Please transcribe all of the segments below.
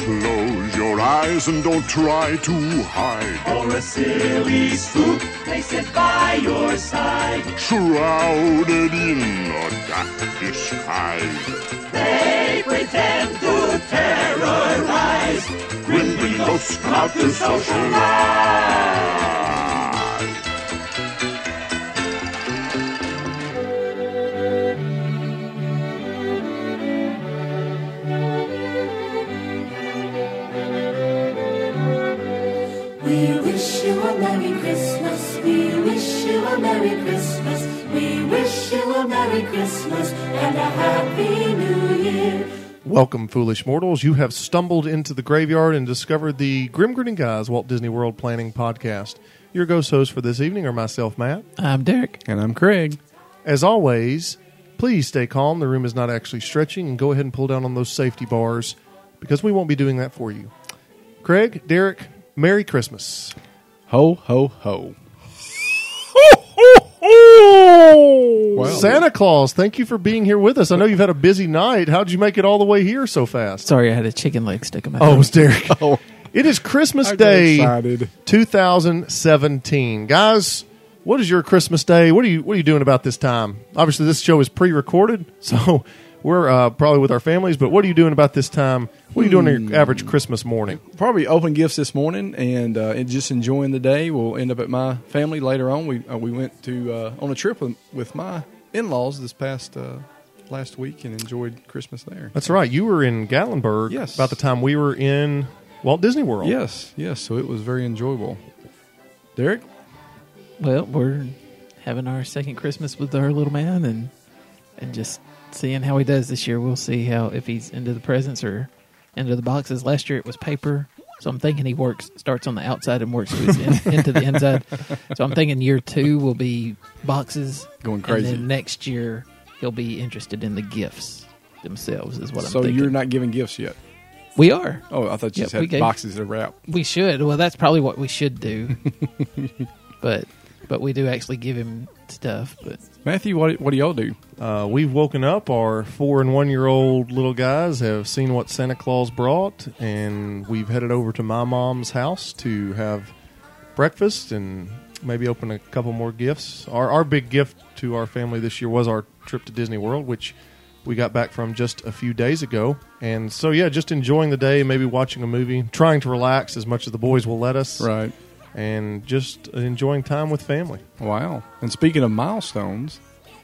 Close your eyes and don't try to hide. For a silly spook, they sit by your side. Shrouded in a dark disguise. They pretend to terrorize. Grim Green Ghosts come out to socialize. We wish you a Merry Christmas. We wish you a Merry Christmas. We wish you a Merry Christmas and a Happy New Year. Welcome, foolish mortals. You have stumbled into the graveyard and discovered the Grim Grinning Guys Walt Disney World Planning Podcast. Your ghost hosts for this evening are myself, Matt. I'm Derek. And I'm Craig. As always, please stay calm. The room is not actually stretching, and go ahead and pull down on those safety bars because we won't be doing that for you. Craig, Derek, Merry Christmas. Ho, ho, ho. Well, Santa Claus, thank you for being here with us. I know you've had a busy night. How'd you make it all the way here so fast? Sorry, I had a chicken leg stuck in my Oh, throat. it was Derek. Oh. It is Christmas I got Day excited. 2017. Guys, what is your Christmas Day? What are you doing about this time? Obviously, this show is pre-recorded, so we're probably with our families, but what are you doing about this time? What are you doing on your average Christmas morning? Probably open gifts this morning and just enjoying the day. We'll end up at my family later on. We went to on a trip with my in-laws this past last week and enjoyed Christmas there. That's right. You were in Gatlinburg Yes. about the time we were in Walt Disney World. Yes. So it was very enjoyable. Derek? Well, we're having our second Christmas with our little man and just seeing how he does this year. We'll see if he's into the presents or into the boxes. Last year it was paper, so I'm thinking he starts on the outside and works into the inside. So I'm thinking year 2 will be boxes. Going crazy. And then next year he'll be interested in the gifts themselves is what I'm So thinking. you're not giving gifts yet? We are. Oh, I thought you Yeah, just we had gave- boxes to wrap. We should. Well, that's probably what we should do. but we do actually give him stuff. But Matthew, what do y'all do? We've woken up. Our 4 and 1 year old little guys have seen what Santa Claus brought, and we've headed over to my mom's house to have breakfast and maybe open a couple more gifts. Our big gift to our family this year was our trip to Disney World, which we got back from just a few days ago. And so, yeah, just enjoying the day, maybe watching a movie, trying to relax as much as the boys will let us, Right. and just enjoying time with family. Wow. And speaking of milestones,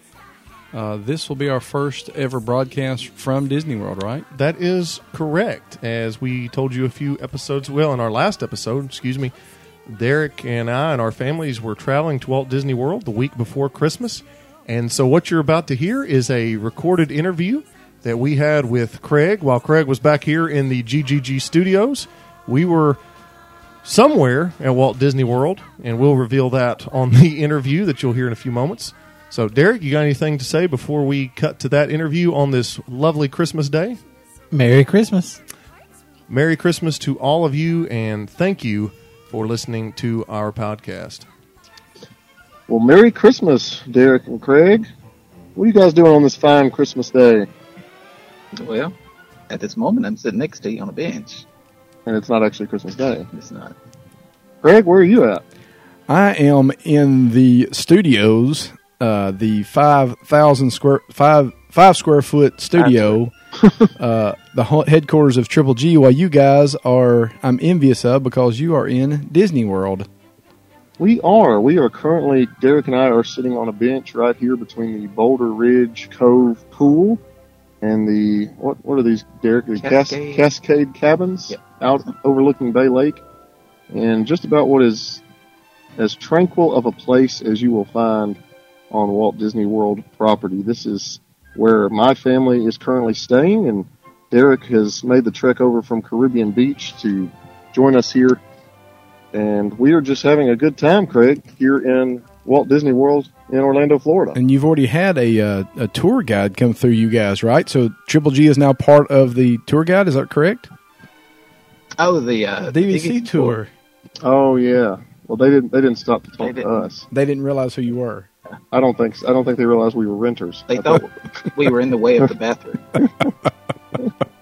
this will be our first ever broadcast from Disney World, right? That is correct. As we told you a few episodes, in our last episode, Derek and I and our families were traveling to Walt Disney World the week before Christmas. And so what you're about to hear is a recorded interview that we had with Craig while Craig was back here in the GGG studios. We were somewhere at Walt Disney World, and we'll reveal that on the interview that you'll hear in a few moments. So, Derek, you got anything to say before we cut to that interview on this lovely Christmas day? Merry Christmas. Merry Christmas to all of you, and thank you for listening to our podcast. Well, Merry Christmas, Derek and Craig. What are you guys doing on this fine Christmas day? Well, at this moment, I'm sitting next to you on a bench. And it's not actually Christmas Day. It's not. Craig, where are you at? I am in the studios, the 5 square foot studio, the headquarters of Triple G, while you guys I'm envious of because you are in Disney World. We are currently, Derek and I are sitting on a bench right here between the Boulder Ridge Cove pool and the, what are these, Derek? The Cascade cabins out overlooking Bay Lake. And just about what is as tranquil of a place as you will find on Walt Disney World property. This is where my family is currently staying, and Derek has made the trek over from Caribbean Beach to join us here. And we are just having a good time, Craig, here in Walt Disney World in Orlando, Florida. And you've already had a tour guide come through you guys, right? So Triple G is now part of the tour guide, is that correct? Oh, the DVC tour. Oh yeah. Well, they didn't stop to talk to us. They didn't realize who you were. I don't think they realized we were renters. They thought we were in the way of the bathroom.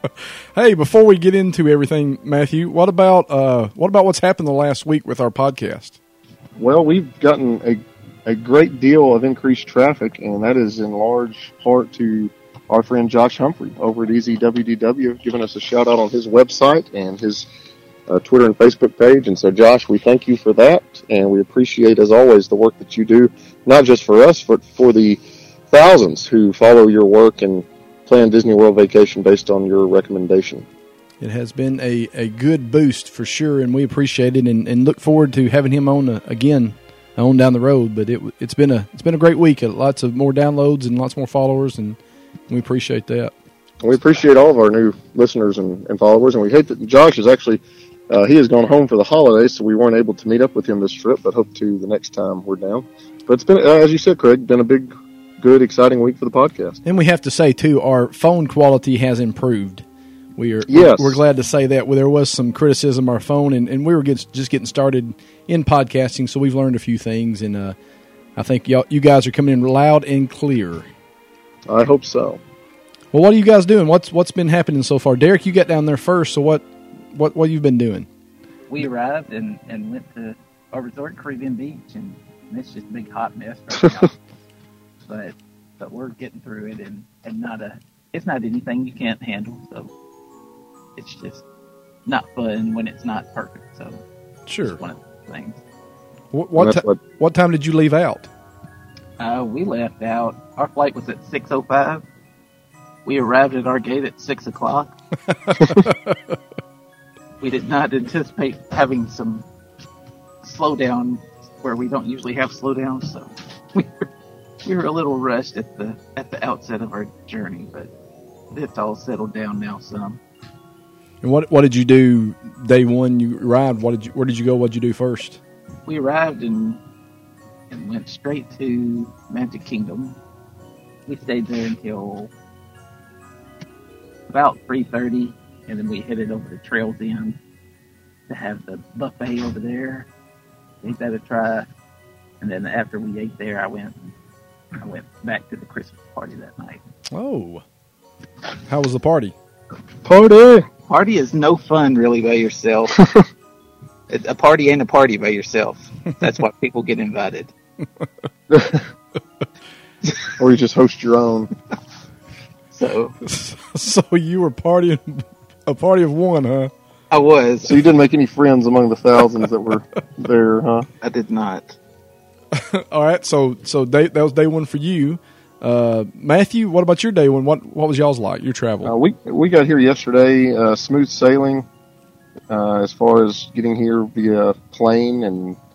Hey, before we get into everything, Matthew, what about what's happened the last week with our podcast? Well, we've gotten a great deal of increased traffic, and that is in large part to our friend Josh Humphrey over at EasyWDW, giving us a shout out on his website and his Twitter and Facebook page. And so, Josh, we thank you for that, and we appreciate, as always, the work that you do, not just for us, but for the thousands who follow your work and plan Disney World vacation based on your recommendation. It has been a good boost for sure, and we appreciate it, and look forward to having him on again on down the road. But it's been a great week. Lots of more downloads and lots more followers, and we appreciate that. We appreciate all of our new listeners and followers, and we hate that Josh is actually he has gone home for the holidays, so we weren't able to meet up with him this trip, but hope to the next time we're down. But it's been, as you said, Craig, been a big, good, exciting week for the podcast. And we have to say, too, our phone quality has improved. We're glad to say that. There was some criticism of our phone, and we were just getting started in podcasting, so we've learned a few things, and I think you guys are coming in loud and clear. I hope so. Well, what are you guys doing? What's been happening so far? Derek, you got down there first, so what you've been doing? We arrived and went to our resort, Caribbean Beach, and it's just a big hot mess right now. but we're getting through it, and it's not anything you can't handle, so it's just not fun when it's not perfect. So sure, it's one of the things. What time did you leave out? We left out. Our flight was at 6:05. We arrived at our gate at 6 o'clock. We did not anticipate having some slowdown where we don't usually have slowdown, so we were a little rushed at the outset of our journey, but it's all settled down now some. And what did you do day one? You arrived. Where did you go? What did you do first? We arrived and went straight to Magic Kingdom. We stayed there until about 3:30, and then we headed over to Trails End to have the buffet over there. Gave that a try, and then after we ate there, I went back to the Christmas party that night. Oh, how was the party? Party is no fun really by yourself. A party ain't a party by yourself. That's why people get invited. Or you just host your own. So you were partying a party of one, huh? I was. So you didn't make any friends among the thousands that were there, huh? I did not. All right, so that was day one for you. Matthew, what about your day one? What was y'all's like, your travel? We got here yesterday, smooth sailing as far as getting here via plane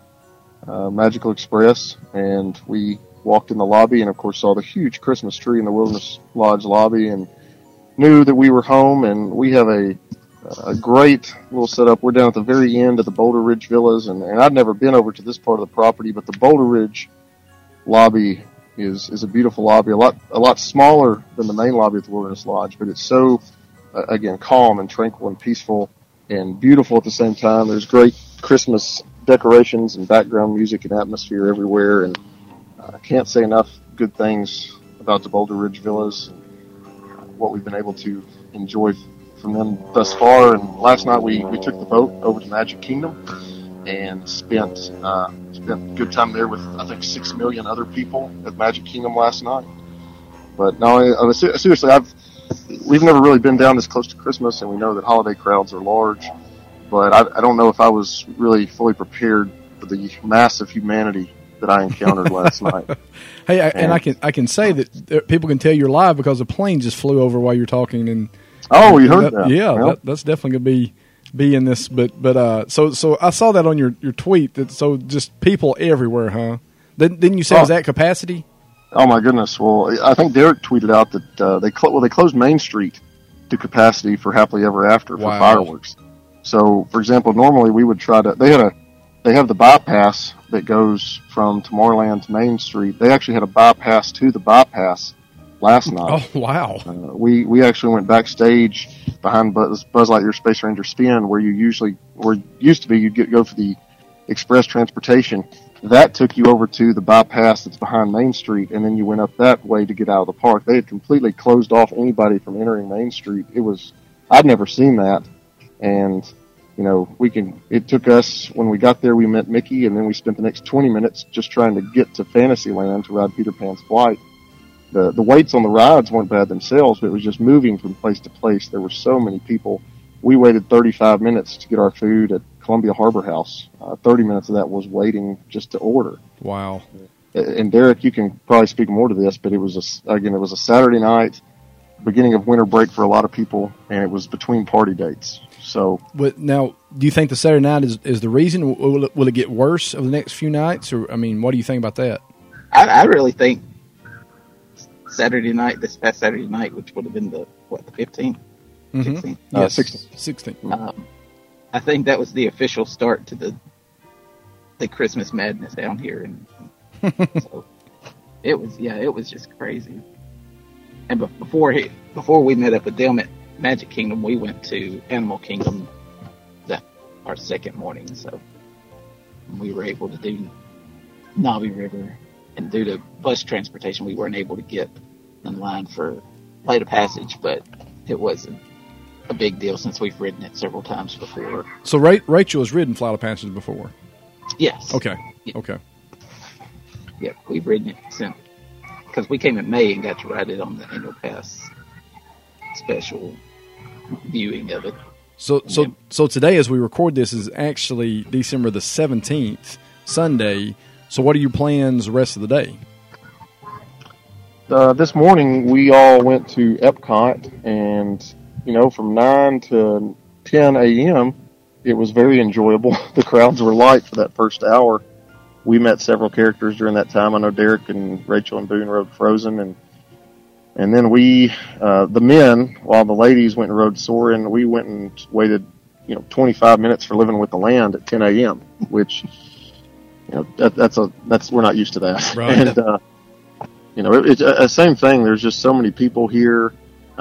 and Magical Express, and we walked in the lobby and, of course, saw the huge Christmas tree in the Wilderness Lodge lobby and knew that we were home, and we have a great little setup. We're down at the very end of the Boulder Ridge Villas, and I'd never been over to this part of the property, but the Boulder Ridge lobby is a beautiful lobby, a lot smaller than the main lobby at the Wilderness Lodge, but it's so, again, calm and tranquil and peaceful and beautiful at the same time. There's great Christmas decorations and background music and atmosphere everywhere, and I can't say enough good things about the Boulder Ridge Villas and what we've been able to enjoy from them thus far. And last night we took the boat over to Magic Kingdom and spent a good time there with, I think, 6 million other people at Magic Kingdom last night. But no, seriously, we've never really been down this close to Christmas, and we know that holiday crowds are large, but I don't know if I was really fully prepared for the massive humanity that I encountered last night. Hey, and I can say that people can tell you're live because a plane just flew over while you're talking. And you heard that? Yeah, well, that's definitely going to be in this. But so I saw that on your tweet. So just people everywhere, huh? Didn't you say it was at capacity? Oh my goodness! Well, I think Derek tweeted out that they closed Main Street to capacity for Happily Ever After for fireworks. So, for example, normally we would try to. They have the bypass that goes from Tomorrowland to Main Street. They actually had a bypass to the bypass last night. Oh wow! We actually went backstage behind Buzz Lightyear Space Ranger Spin, where used to be you'd go for the express transportation. That took you over to the bypass that's behind Main Street, and then you went up that way to get out of the park. They had completely closed off anybody from entering Main Street. It was I'd never seen that. And, it took us, when we got there, we met Mickey, and then we spent the next 20 minutes just trying to get to Fantasyland to ride Peter Pan's Flight. The waits on the rides weren't bad themselves, but it was just moving from place to place. There were so many people. We waited 35 minutes to get our food at Columbia Harbor House. 30 minutes of that was waiting just to order. Wow. And Derek, you can probably speak more to this, but it was a Saturday night, beginning of winter break for a lot of people, and it was between party dates. So, but now, do you think the Saturday night is the reason? Will it get worse over the next few nights? Or, I mean, what do you think about that? I really think Saturday night, this past Saturday night, which would have been the 15th? 16th? Yes, 16th. I think that was the official start to the Christmas madness down here. And so it was just crazy. And before we met up with them at Magic Kingdom, we went to Animal Kingdom our second morning. So we were able to do Navi River, and due to bus transportation, we weren't able to get in line for Flight of Passage, but it wasn't a big deal since we've ridden it several times before. So Rachel has ridden Flight of Passage before? Yes. Okay. Yeah. Okay. Yeah, we've ridden it since, because we came in May and got to ride it on the annual pass special viewing of it. So today, as we record this, is actually December the 17th, Sunday. So what are your plans the rest of the day? This morning, we all went to Epcot, and, from 9 to 10 a.m., it was very enjoyable. The crowds were light for that first hour. We met several characters during that time. I know Derek and Rachel and Boone rode Frozen, and then we, the men, while the ladies went and rode Soarin', we went and waited, 25 minutes for Living with the Land at 10 a.m., which, that's we're not used to that. Right. And, it's the same thing. There's just so many people here.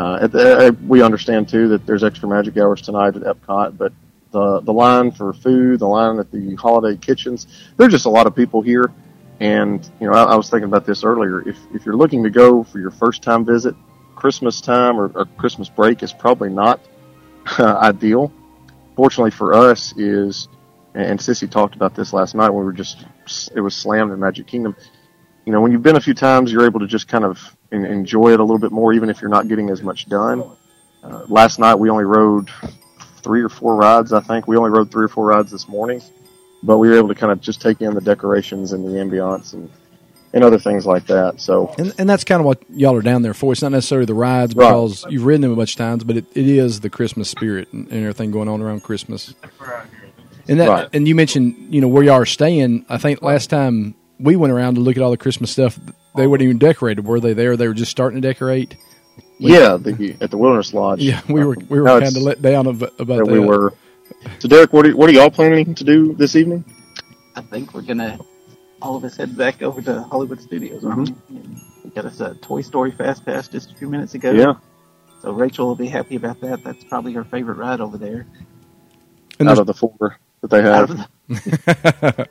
We understand too that there's extra magic hours tonight at Epcot, but the line for food, the line at the holiday kitchens, there's just a lot of people here. And, I was thinking about this earlier. If you're looking to go for your first time visit, Christmas time or Christmas break is probably not ideal. Fortunately for us and Sissy talked about this last night when it was slammed in Magic Kingdom. When you've been a few times, you're able to just kind of enjoy it a little bit more, even if you're not getting as much done. Last night we only rode 3 or 4 rides, I think. We only rode 3 or 4 rides this morning. But we were able to kind of just take in the decorations and the ambiance and other things like that. So, and that's kind of what y'all are down there for. It's not necessarily the rides because you've ridden them a bunch of times, but it is the Christmas spirit and everything going on around Christmas. And and you mentioned where y'all are staying. I think last time we went around to look at all the Christmas stuff, they weren't even decorated. Were they there? They were just starting to decorate. At the Wilderness Lodge. Yeah, we were kind of let down about that. We were. So, Derek, what are y'all planning to do this evening? I think we're gonna all of us head back over to Hollywood Studios. We got us a Toy Story Fast Pass just a few minutes ago. Yeah. So Rachel will be happy about that. That's probably her favorite ride over there. And out of the 4 that they have.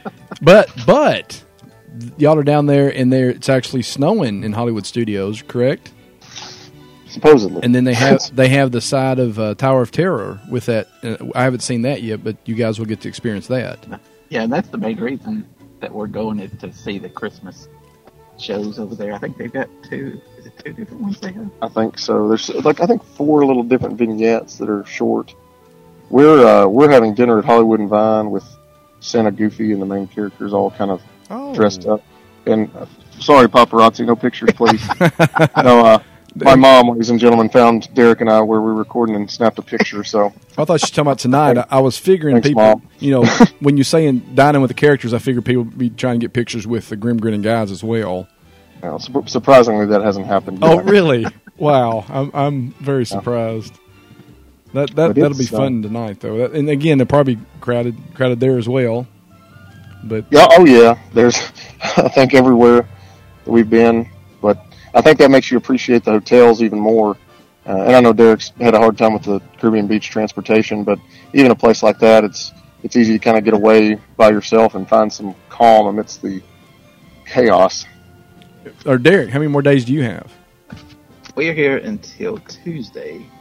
But y'all are down there, and it's actually snowing in Hollywood Studios, correct? Supposedly. And then they have the side of Tower of Terror with that. I haven't seen that yet, but you guys will get to experience that. Yeah, and that's the main reason that we're going is to see the Christmas shows over there. I think they've got 2 different ones they have? I think so. There's 4 little different vignettes that are short. We're having dinner at Hollywood and Vine with Santa, Goofy, and the main characters all kind of dressed up. And sorry, paparazzi, no pictures, please. No, my mom, ladies and gentlemen, found Derek and I where we were recording and snapped a picture. So I thought you were talking about tonight. I was figuring Thanks, people, Mom. when you're saying dining with the characters, I figured people would be trying to get pictures with the Grim Grinning Guys as well. Well, surprisingly, that hasn't happened yet. Oh, really? Wow, I'm very surprised. That'll be fun tonight, though. And again, they're probably crowded there as well. But yeah. There's, I think, everywhere that we've been, but I think that makes you appreciate the hotels even more. And I know Derek's had a hard time with the Caribbean beach transportation, but even a place like that, it's easy to kind of get away by yourself and find some calm amidst the chaos. Or Derek, how many more days do you have? We're here until Tuesday.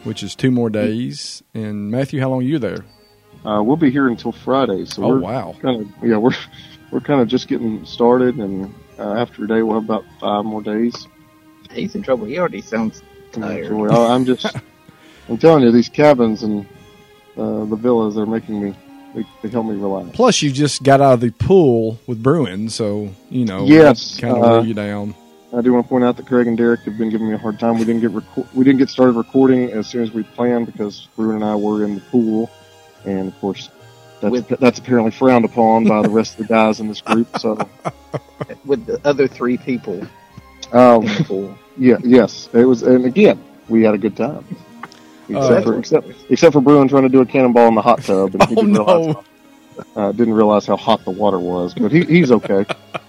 which is 2 more days. And Matthew, how long are you there? We'll be here until Friday. So Oh, wow. We're kind of just getting started, and after today we'll have about 5 more days. He's in trouble. He already sounds tired. I'm telling you, these cabins and the villas, they're making me, they help me relax. Plus, you just got out of the pool with Bruin, so, Yes, kind of wear you down. I do want to point out that Craig and Derek have been giving me a hard time. We didn't get started recording as soon as we planned because Bruin and I were in the pool, and of course that's apparently frowned upon by the rest of the guys in this group. So with the other 3 people in the pool. Yes, it was, and again we had a good time. Except for Bruin trying to do a cannonball in the hot tub, and he didn't realize how hot the water was. But he's okay.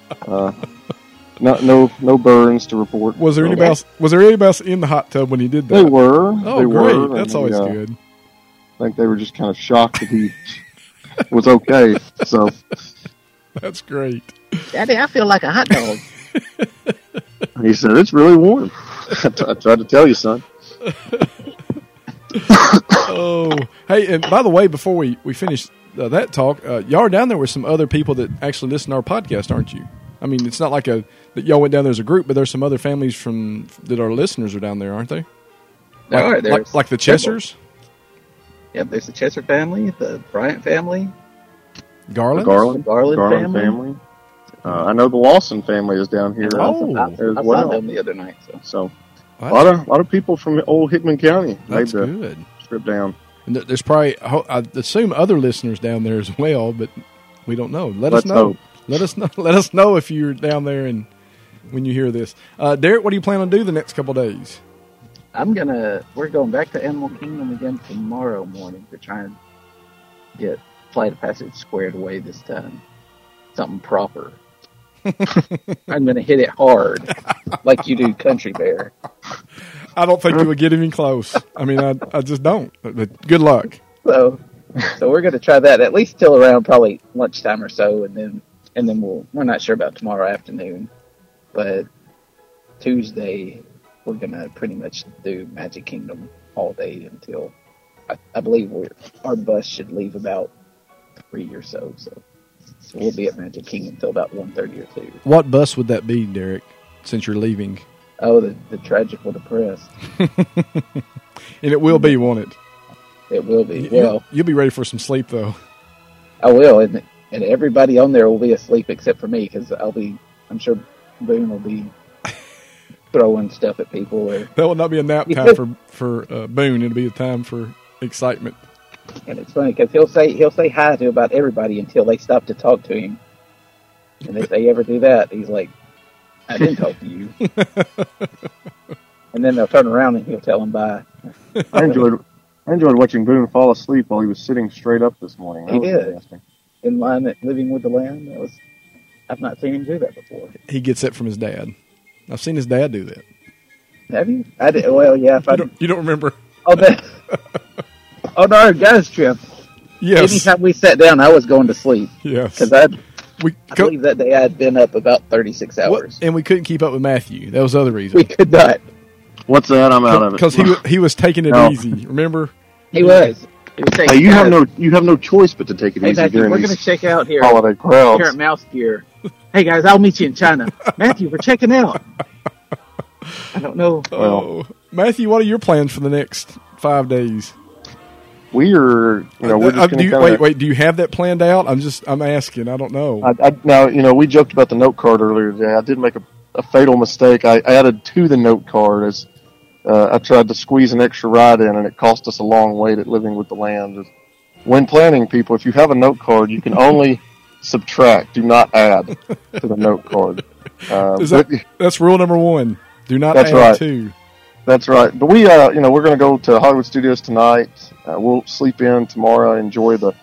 No burns to report. Was there anybody else in the hot tub when he did that? They were. Oh, they great! were, That's always good. I think they were just kind of shocked that he was okay. So that's great. Daddy, I feel like a hot dog. He said it's really warm. I tried to tell you, son. Oh, hey, and by the way, before we finish that talk, y'all are down there with some other people that actually listen to our podcast, aren't you? I mean, it's not like that y'all went down there as a group, but there's some other families that our listeners are down there, aren't they? Like the Chessers? Yep, there's the Chesser family, the Bryant family. Garland family. I know the Lawson family is down here. I saw them the other night. So. A lot of people from old Hickman County made the good trip down. And there's probably, I assume, other listeners down there as well, but we don't know. Let's us know. Hope. Let us know if you're down there and when you hear this. Derek, what do you plan on doing the next couple of days? We're going back to Animal Kingdom again tomorrow morning to try and get Flight of Passage squared away this time. Something proper. I'm going to hit it hard, like you do Country Bear. I don't think you would get even close. I mean, I just don't. But good luck. So we're going to try that at least till around probably lunchtime or so, and then we're not sure about tomorrow afternoon, but Tuesday we're going to pretty much do Magic Kingdom all day until I believe our bus should leave about 3 or so. So we'll be at Magic Kingdom until about 1:30 or 2. What bus would that be, Derek, since you're leaving? Oh, the Tragical Depressed. And it will be, won't it? It will be. You'll be ready for some sleep, though. I will, and everybody on there will be asleep except for me, because I'm sure Boone will be throwing stuff at people. That will not be a nap time for Boone. It'll be a time for excitement. And it's funny because he'll say hi to about everybody until they stop to talk to him. And if they ever do that, he's like, I didn't talk to you. And then they'll turn around and he'll tell them bye. I enjoyed watching Boone fall asleep while he was sitting straight up this morning. He did. In line at Living with the Lamb. I've not seen him do that before. He gets that from his dad. I've seen his dad do that. Have you? I did. Well, yeah. You don't remember? Oh, on our guys trip. Yes. Anytime we sat down, I was going to sleep. Yes. Because I believe that day I had been up about 36 hours. And we couldn't keep up with Matthew. That was the other reason. We could not. What's that? I'm out of it. Because he was taking it easy. Remember? He was. Hey, you have no choice but to take it easy. Matthew, we're going to check out here. Holiday crowds. Here at Mouse Gear. Hey guys, I'll meet you in China. Matthew, we're checking out. I don't know. Oh, Matthew, what are your plans for the next 5 days? We are, we're just going to wait. Do you have that planned out? I'm asking. I don't know. Now, we joked about the note card earlier today. I did make a fatal mistake. I added to the note card as I tried to squeeze an extra ride in, and it cost us a long wait at Living with the Land. When planning, people, if you have a note card, you can only subtract. Do not add to the note card. That's rule number 1. Do not add right. to. That's right. But we, we're going to go to Hollywood Studios tonight. We'll sleep in tomorrow, enjoy the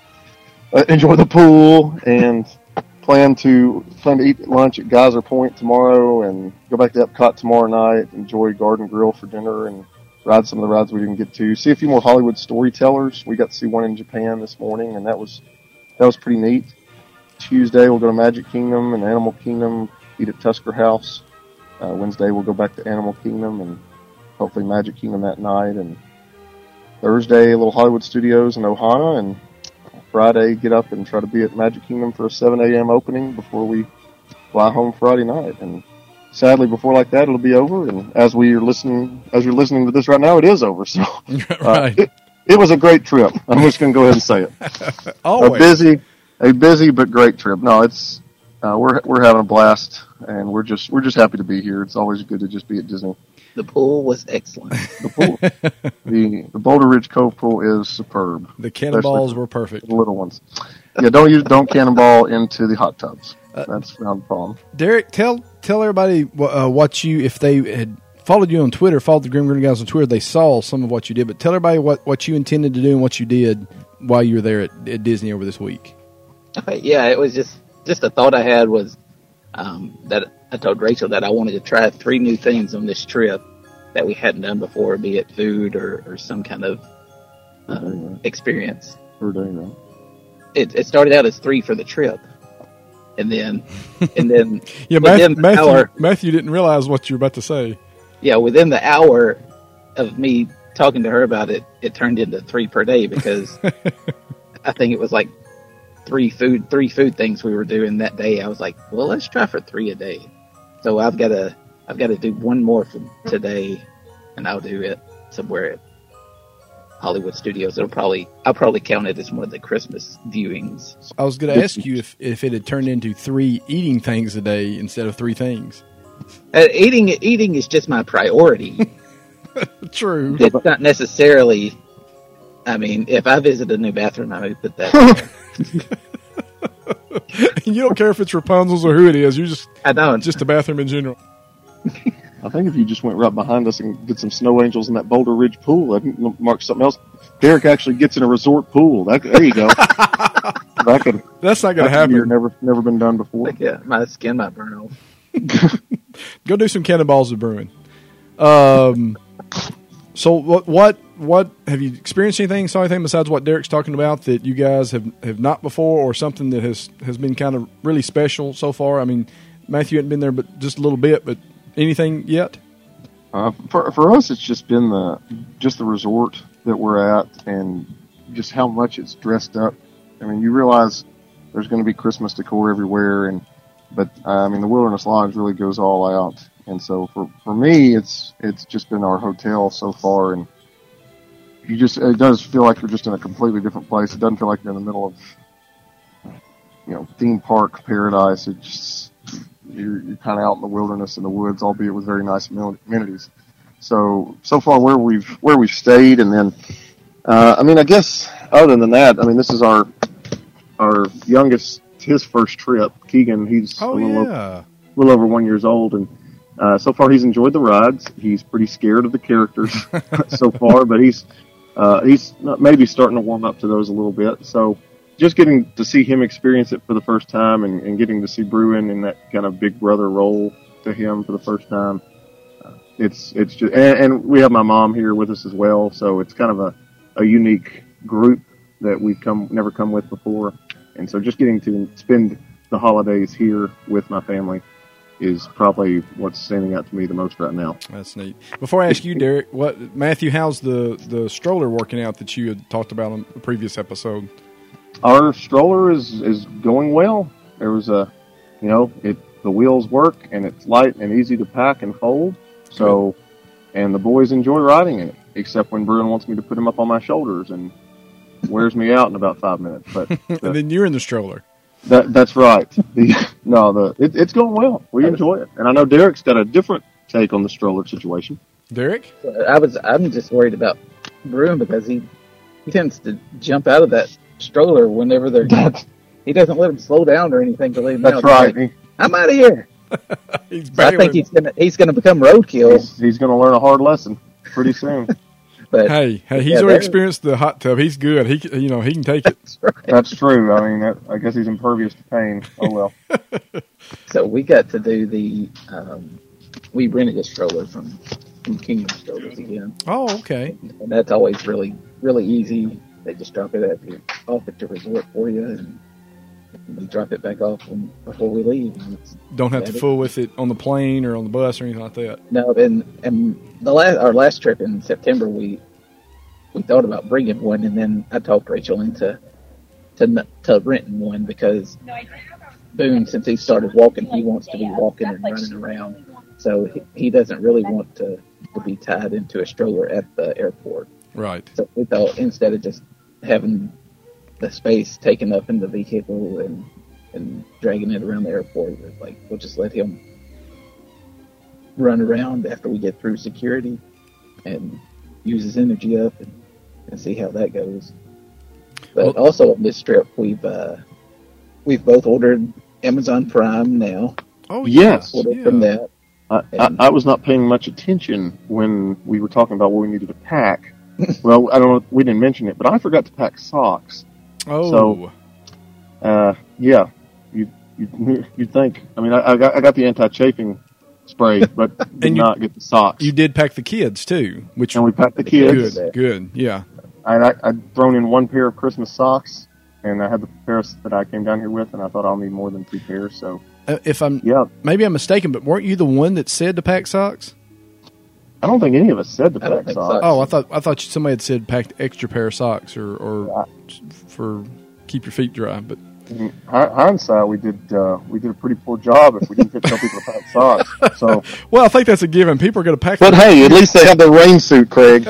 pool, and plan to eat lunch at Geyser Point tomorrow, and go back to Epcot tomorrow night. Enjoy Garden Grill for dinner, and ride some of the rides we didn't get to. See a few more Hollywood storytellers. We got to see one in Japan this morning, and that was pretty neat. Tuesday we'll go to Magic Kingdom and Animal Kingdom. Eat at Tusker House. Wednesday we'll go back to Animal Kingdom and hopefully Magic Kingdom that night, and Thursday, a little Hollywood Studios in Ohana, and Friday, get up and try to be at Magic Kingdom for a 7 a.m. opening before we fly home Friday night. And sadly, before like that, it'll be over. And as you're listening to this right now, it is over. So Right. It was a great trip. I'm just going to go ahead and say it. Always. A busy but great trip. No, it's we're having a blast, and we're just happy to be here. It's always good to just be at Disney. The pool was excellent. The pool, the Boulder Ridge Cove pool is superb. The cannonballs were perfect. The little ones. Yeah, don't cannonball into the hot tubs. That's not the problem. Derek, tell everybody what you, if they had followed you on Twitter, followed the Grim Grinning Guys on Twitter, they saw some of what you did. But tell everybody what you intended to do and what you did while you were there at Disney over this week. Okay, yeah, it was just a thought I had was that I told Rachel that I wanted to try 3 new things on this trip that we hadn't done before, be it food or some kind of experience. We're doing that. It started out as 3 for the trip, and then Yeah, Matthew didn't realize what you were about to say. Yeah, within the hour of me talking to her about it, it turned into 3 per day because I think it was like 3 food things we were doing that day. I was like, well, let's try for 3 a day. So I've got to do 1 more for today, and I'll do it somewhere at Hollywood Studios. I'll probably count it as one of the Christmas viewings. I was going to ask you if it had turned into 3 eating things a day instead of 3 things. Eating is just my priority. True. It's not necessarily. I mean, if I visit a new bathroom, I would put that. You don't care if it's Rapunzel's or who it is. I don't. Just a bathroom in general. I think if you just went right behind us and get some snow angels in that Boulder Ridge pool, that marks something else. Derek actually gets in a resort pool. There you go. That's not going to happen. Never been done before. Yeah, my skin might burn off. Go do some cannonballs at Bruin. So what have you experienced anything, saw anything besides what Derek's talking about that you guys have not before, or something that has been kind of really special so far? I mean, Matthew hadn't been there but just a little bit, but anything yet? For us, it's just been the resort that we're at and just how much it's dressed up. I mean, you realize there's going to be Christmas decor everywhere, but the Wilderness Lodge really goes all out. And so for me, it's just been our hotel so far, and it does feel like you're just in a completely different place. It doesn't feel like you're in the middle of, theme park paradise. It just, you're kind of out in the wilderness in the woods, albeit with very nice amenities. So far where we've stayed, and then, I guess other than that, this is our youngest, his first trip. Keegan, he's a little over 1 year old, and so far he's enjoyed the rides. He's pretty scared of the characters so far, but he's maybe starting to warm up to those a little bit. So just getting to see him experience it for the first time, and getting to see Bruin in that kind of big brother role to him for the first time. It's just, and we have my mom here with us as well, so it's kind of a unique group that we've never come with before. And so just getting to spend the holidays here with my family is probably what's standing out to me the most right now. That's neat. Before I ask you, Derek, Matthew, how's the stroller working out that you had talked about on the previous episode? Our stroller is going well. There was the wheels work, and it's light and easy to pack and fold. So, and the boys enjoy riding in it, except when Bruin wants me to put him up on my shoulders and wears me out in about 5 minutes. But and then you're in the stroller. That's right. It's going well. We enjoy it, and I know Derek's got a different take on the stroller situation. Derek, I'm just worried about Bruin because he tends to jump out of that stroller whenever they're. He doesn't let him slow down or anything to leave him out. That's right. Like, I'm out of here. I think he's gonna become roadkill. He's gonna learn a hard lesson pretty soon. But hey, he's already experienced the hot tub. He's good. He can take it. That's right. That's true. I guess he's impervious to pain. Oh well. So we got to do we rented a stroller from Kingdom Strollers again. Oh, okay. And that's always really, really easy. They just drop it off at the resort for you, and we drop it back off before we leave. Don't have to fool with it on the plane or on the bus or anything like that. No, and our last trip in September, we we thought about bringing one, and then I talked Rachel into renting one because Boone, since he started walking, he wants to be walking and running around. So he doesn't really want to be tied into a stroller at the airport. Right. So we thought instead of just having the space taken up in the vehicle and dragging it around the airport, we'll just let him run around after we get through security and use his energy up and see how that goes. But also on this trip, we've both ordered Amazon Prime now. Oh, Yes. Ordered from that. I was not paying much attention when we were talking about what we needed to pack. Well, I don't know, we didn't mention it, but I forgot to pack socks. Oh. So, yeah, you'd think. I mean, I got the anti-chafing spray, but did not get the socks. You did pack the kids, too. And we packed the kids. Good, yeah. And I'd thrown in one pair of Christmas socks, and I had the pairs that I came down here with, and I thought I'll need more than 2 pairs, so. Maybe I'm mistaken, but weren't you the one that said to pack socks? I don't think any of us said to pack socks. Oh, I thought somebody had said pack extra pair of socks or for keep your feet dry. But in hindsight, we did a pretty poor job if we didn't tell people to pack socks. So, well, I think that's a given. People are going to pack. But hey, at least they have their rain suit, Craig.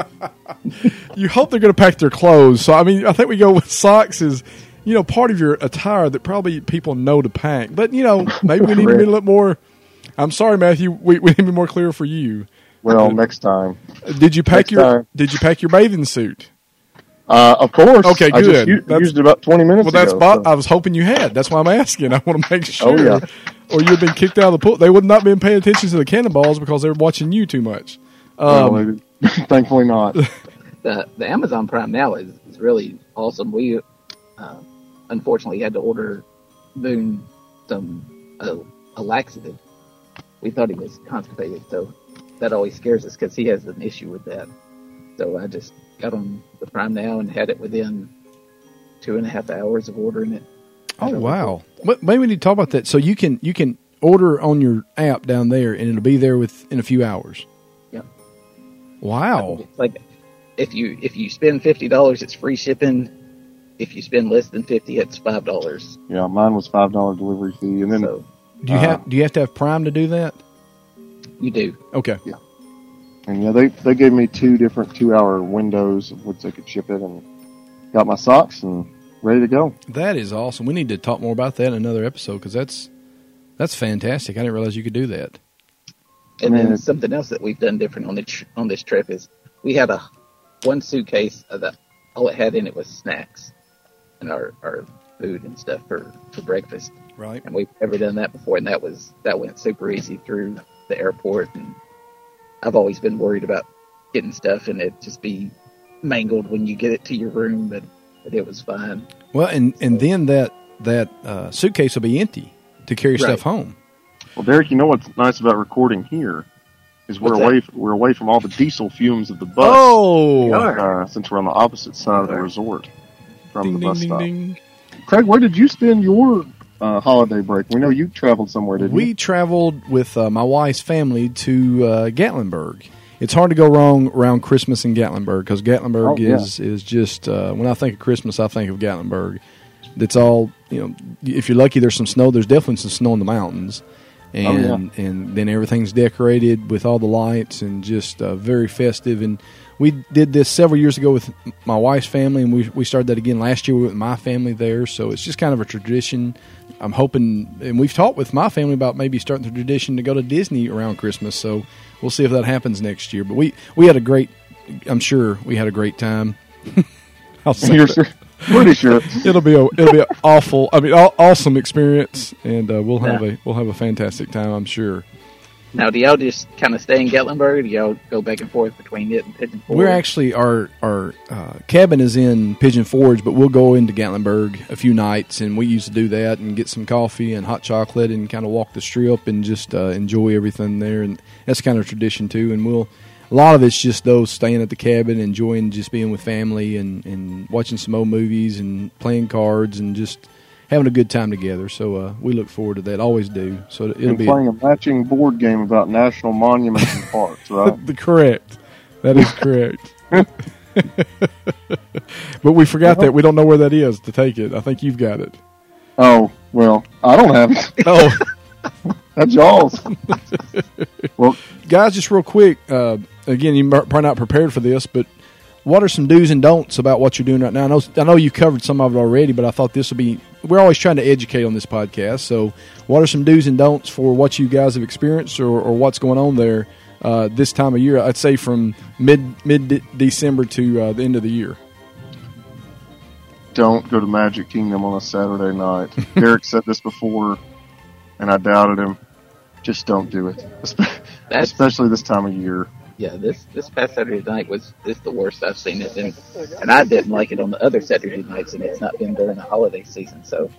You hope they're going to pack their clothes. So I mean, I think we go with socks is, part of your attire that probably people know to pack. But maybe we need to be a little more. I'm sorry, Matthew. We need to be more clear for you. Well, next time. Did you pack your bathing suit? Of course. Okay, good. I used it about 20 minutes ago. I was hoping you had. That's why I'm asking. I want to make sure. Oh, yeah. Or you'd been kicked out of the pool. They would not been paying attention to the cannonballs because they were watching you too much. Thankfully not. The Amazon Prime now is really awesome. We unfortunately had to order Boone a laxative. We thought he was constipated, so that always scares us because he has an issue with that. So I just got on the Prime now and had it within 2.5 hours of ordering it. Oh, wow. Maybe we need to talk about that. So you can order on your app down there, and it'll be there in a few hours. Yep. Wow. It's like if you spend $50, it's free shipping. If you spend less than $50, it's $5. Yeah, mine was $5 delivery fee, and then do you have to have Prime to do that? You do. Okay. Yeah. And yeah, they gave me 2 different 2-hour windows of which they could ship it, and got my socks and ready to go. That is awesome. We need to talk more about that in another episode because that's fantastic. I didn't realize you could do that. And then something else that we've done different on this trip is we had one suitcase that all it had in it was snacks and our food and stuff for breakfast. Right. And we've never done that before, and that went super easy through the airport. And I've always been worried about getting stuff and it just be mangled when you get it to your room, but it was fine. Well, and then that suitcase will be empty to carry stuff home. Well, Derek, you know what's nice about recording here is we're away from all the diesel fumes of the bus. Oh, since we're on the opposite side of the resort from the bus stop. Ding. Craig, where did you spend your holiday break? We know you traveled somewhere, didn't you? We traveled with my wife's family to Gatlinburg. It's hard to go wrong around Christmas in Gatlinburg because Gatlinburg is just when I think of Christmas, I think of Gatlinburg. It's all, if you're lucky, there's some snow. There's definitely some snow in the mountains. And then everything's decorated with all the lights and just very festive. And we did this several years ago with my wife's family, and we started that again last year with my family there. So it's just kind of a tradition. I'm hoping, and we've talked with my family about maybe starting the tradition to go to Disney around Christmas. So we'll see if that happens next year. But we had a great, I'm sure we had a great time. I'll say that. Pretty sure it'll be awesome experience, and we'll have a fantastic time, I'm sure. Now, do y'all just kind of stay in Gatlinburg, or do y'all go back and forth between it and Pigeon Forge? We're actually our cabin is in Pigeon Forge, but we'll go into Gatlinburg a few nights, and we used to do that and get some coffee and hot chocolate and kind of walk the strip and just enjoy everything there, and that's kind of tradition too. And a lot of it's just those staying at the cabin, enjoying just being with family and watching some old movies and playing cards and just having a good time together. So we look forward to that. Always do. So it'll be playing a matching board game about national monuments and parks, right? Correct. That is correct. But we forgot that. We don't know where that is to take it. I think you've got it. Oh, well, I don't have it. Oh. That's y'all's. Well, guys, just real quick. Again, you're probably not prepared for this, but what are some do's and don'ts about what you're doing right now? I know you covered some of it already, but I thought this would be. We're always trying to educate on this podcast. So, what are some do's and don'ts for what you guys have experienced or what's going on there this time of year? I'd say from mid December to the end of the year. Don't go to Magic Kingdom on a Saturday night. Derek said this before, and I doubted him. Just don't do it, especially this time of year. Yeah, this past Saturday night was the worst I've seen it, and I didn't like it on the other Saturday nights, and it's not been during the holiday season, so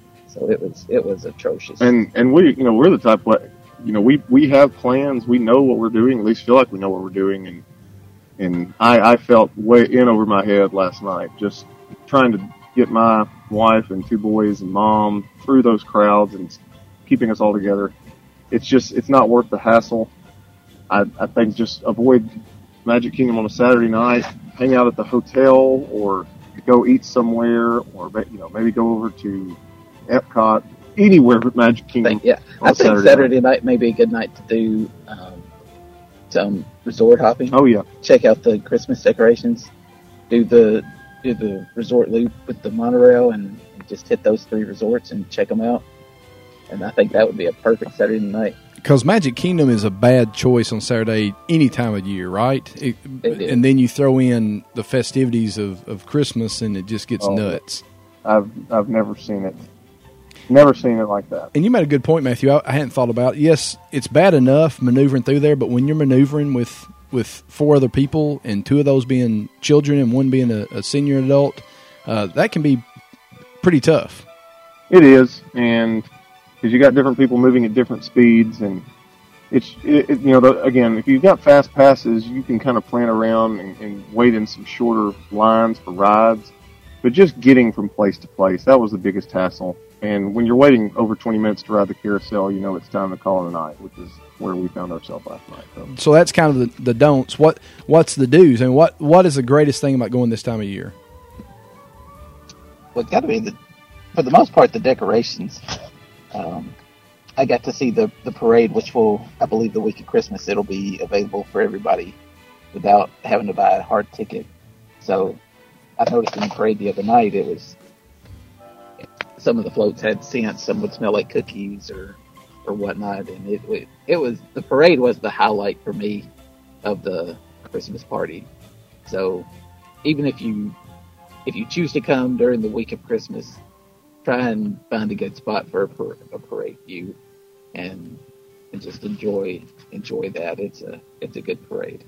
it was atrocious. And we, we're the type, we have plans, we know what we're doing, at least feel like we know what we're doing, and I felt way in over my head last night, just trying to get my wife and 2 boys and mom through those crowds and keeping us all together. It's not worth the hassle. I think just avoid Magic Kingdom on a Saturday night, hang out at the hotel or go eat somewhere or, maybe go over to Epcot, anywhere but Magic Kingdom. I think Saturday night may be a good night to do some resort hopping. Oh, yeah. Check out the Christmas decorations, do the resort loop with the monorail and just hit those 3 resorts and check them out. And I think that would be a perfect Saturday night. Because Magic Kingdom is a bad choice on Saturday any time of year, right? And then you throw in the festivities of Christmas, and it just gets nuts. I've never seen it. Never seen it like that. And you made a good point, Matthew. I hadn't thought about it. Yes, it's bad enough maneuvering through there, but when you're maneuvering with 4 other people, and 2 of those being children and 1 being a senior adult, that can be pretty tough. It is, and because you got different people moving at different speeds, and again, if you've got fast passes, you can kind of plan around and wait in some shorter lines for rides. But just getting from place to place, that was the biggest hassle. And when you're waiting over 20 minutes to ride the carousel, it's time to call it a night, which is where we found ourselves last night. So that's kind of the don'ts. What's the do's, and what is the greatest thing about going this time of year? Well, it's got to be for the most part, the decorations. I got to see the parade, which will, I believe, the week of Christmas, it'll be available for everybody without having to buy a hard ticket. So I noticed in the parade the other night, it was some of the floats had scents, some would smell like cookies or whatnot, and the parade was the highlight for me of the Christmas party. So even if you choose to come during the week of Christmas, try and find a good spot for a parade view, and just enjoy that. It's a good parade.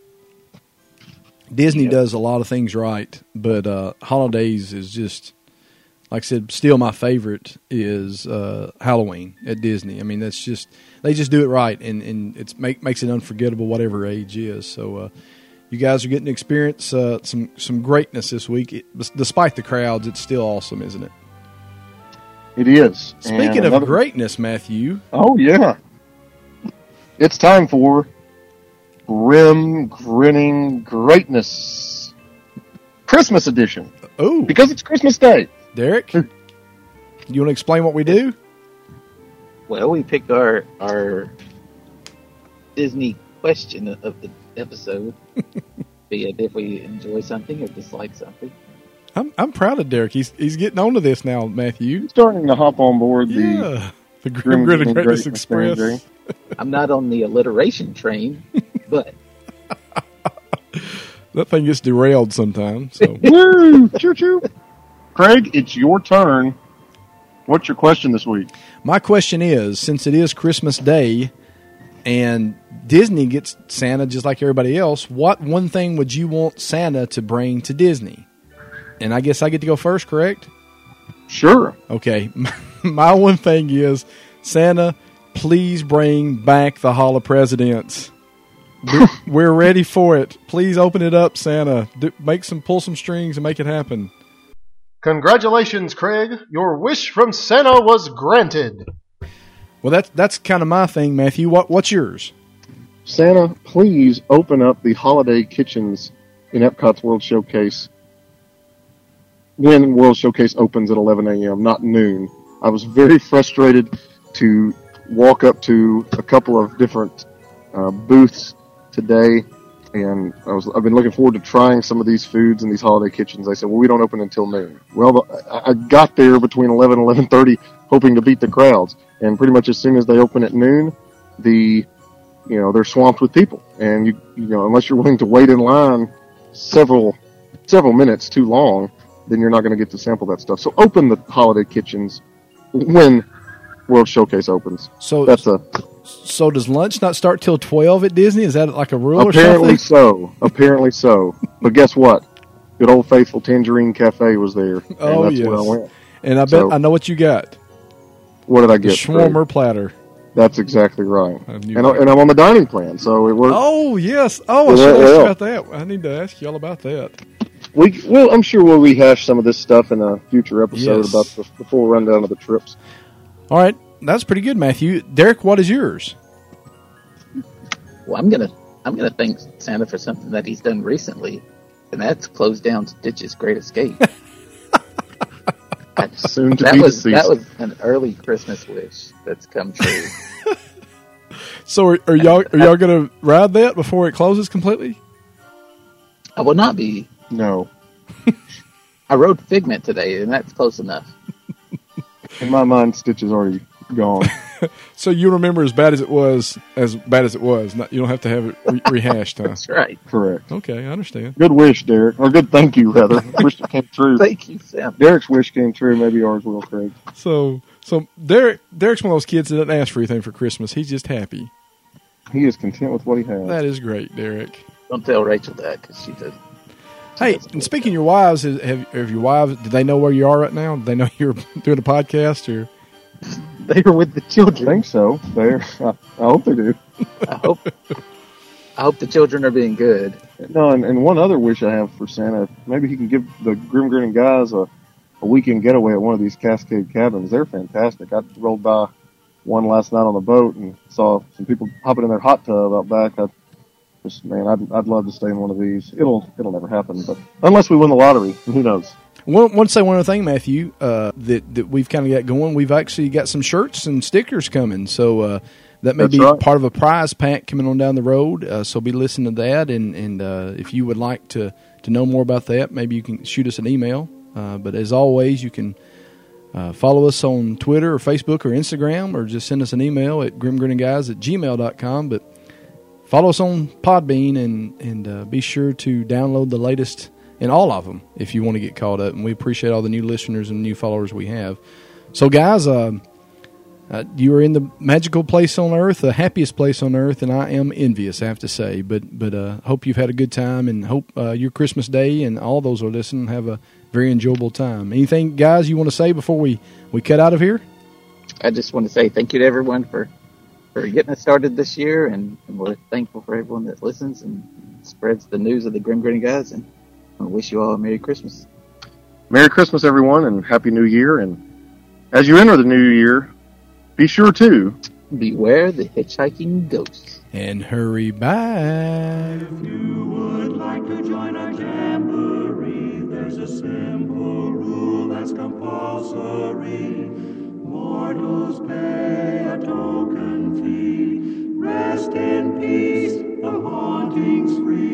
Disney does a lot of things right, but holidays is just, like I said, still my favorite is Halloween at Disney. I mean, they just do it right, and it makes it unforgettable whatever age is. So you guys are getting to experience some greatness this week. Despite the crowds, it's still awesome, isn't it? It is. Speaking of greatness, Matthew. Oh, yeah. It's time for Grim Grinning Greatness Christmas edition. Oh. Because it's Christmas Day. Derek, you want to explain what we do? Well, we picked our Disney question of the episode, be it if we enjoy something or dislike something. I'm proud of Derek. He's getting onto this now, Matthew. He's starting to hop on board the Grim Grinning Greatness Express. I'm not on the alliteration train, but that thing gets derailed sometimes. So. Woo! Choo choo. Craig, it's your turn. What's your question this week? My question is, since it is Christmas Day and Disney gets Santa just like everybody else, what one thing would you want Santa to bring to Disney? And I guess I get to go first, correct? Sure. Okay. My one thing is, Santa, please bring back the Hall of Presidents. We're ready for it. Please open it up, Santa. Pull some strings and make it happen. Congratulations, Craig. Your wish from Santa was granted. Well, that's kind of my thing, Matthew. What's yours? Santa, please open up the holiday kitchens in Epcot's World Showcase when World Showcase opens at 11 a.m., not noon. I was very frustrated to walk up to a couple of different booths today, and I've been looking forward to trying some of these foods in these holiday kitchens. They said, well, we don't open until noon. Well, I got there between 11 and 11:30 hoping to beat the crowds, and pretty much as soon as they open at noon, they're swamped with people, and you unless you're willing to wait in line several minutes too long, then you're not going to get to sample that stuff. So open the holiday kitchens when World Showcase opens. So does lunch not start till 12 at Disney? Is that like a rule or something? Apparently so. But guess what? Good old faithful Tangerine Cafe was there. Oh, and that's yes. where I went. And I know what you got. What did I The get? shawarma platter. That's exactly right. And I'm on the dining plan, so it worked. Oh, yes. Oh, I should ask you about that. I need to ask you all about that. I'm sure we'll rehash some of this stuff in a future episode about the full rundown of the trips. All right. That's pretty good, Matthew. Derek, what is yours? Well, I'm gonna thank Santa for something that he's done recently, and that's closed down Stitch's Great Escape. That was an early Christmas wish that's come true. So are y'all gonna ride that before it closes completely? I will not be. No. I rode Figment today, and that's close enough. In my mind, Stitch is already gone. So you remember as bad as it was. You don't have to have it rehashed, huh? That's right. Correct. Okay, I understand. Good wish, Derek. Or good thank you, rather. Wish it came true. Thank you, Sam. Derek's wish came true. Maybe ours will, Craig. So Derek's one of those kids that doesn't ask for anything for Christmas. He's just happy. He is content with what he has. That is great, Derek. Don't tell Rachel that, because she doesn't. Hey, and speaking of your wives, have your wives, do they know where you are right now? Do they know you're doing a podcast? Or they are with the children. I think so. I hope they do. I hope the children are being good. No, and one other wish I have for Santa, maybe he can give the Grim Grinning guys a weekend getaway at one of these Cascade cabins. They're fantastic. I rolled by one last night on the boat and saw some people hopping in their hot tub out back. I'd love to stay in one of these. It'll never happen, but unless we win the lottery, who knows? I want to say one other thing, Matthew, that we've kind of got going. We've actually got some shirts and stickers coming, so that may be part of a prize pack coming on down the road. So be listening to that, and if you would like to know more about that, maybe you can shoot us an email. But as always, you can follow us on Twitter or Facebook or Instagram, or just send us an email at grimgrinningguys@gmail.com. But follow us on Podbean, and be sure to download the latest in all of them if you want to get caught up. And we appreciate all the new listeners and new followers we have. So, guys, you are in the magical place on earth, the happiest place on earth, and I am envious, I have to say. But hope you've had a good time, and hope your Christmas Day and all those who are listening have a very enjoyable time. Anything, guys, you want to say before we cut out of here? I just want to say thank you to everyone for getting us started this year, and we're thankful for everyone that listens and spreads the news of the Grim Grinning Guys, and I wish you all a Merry Christmas. Merry Christmas, everyone, and Happy New Year. And as you enter the new year, be sure to beware the hitchhiking ghosts. And hurry back. If you would like to join our jamboree, there's a simple rule that's compulsory. Mortals pay a token fee. Rest in peace, the haunting's free.